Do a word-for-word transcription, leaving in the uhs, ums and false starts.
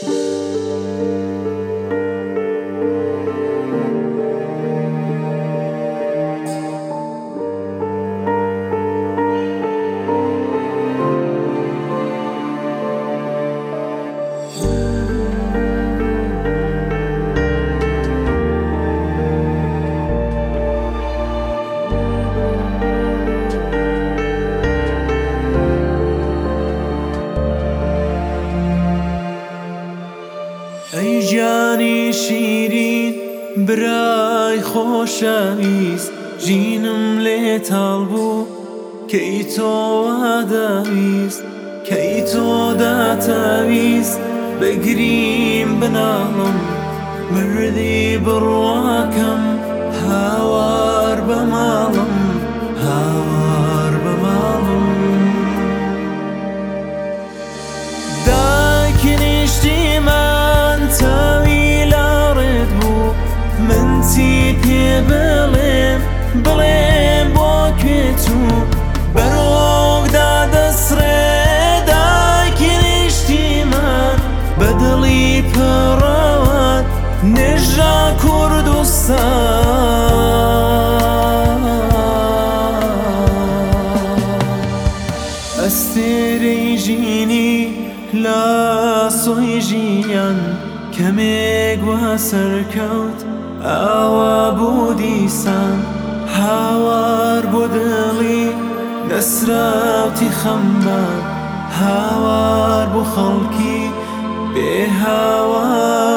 ئەی گیانی شیرین برای خۆشەویست ژینم لێتاڵ بوو کەی تۆ وادەویست کەی تۆ داتەویست بەگریم بناڵم مردی بڕواکەم هاوار بە ماڵم هاوار بە ماڵم دایکنیشتیمان تاوی لاڕێت بوو من چی پێ بڵێم بڵێم بۆ کوێ چوو بەرۆکدا دەسڕێ دایکنیشتیمان بەدڵی پڕەوات نێژا کوردستان ئەستێرەی ژینی لا سۆی ژیان کەمێک وا سەرکەوت ئاوا بوو دیسان هاوار بۆ دڵی نەسراوتی خەمبار هاوار بۆ خەڵکی بێ هاوار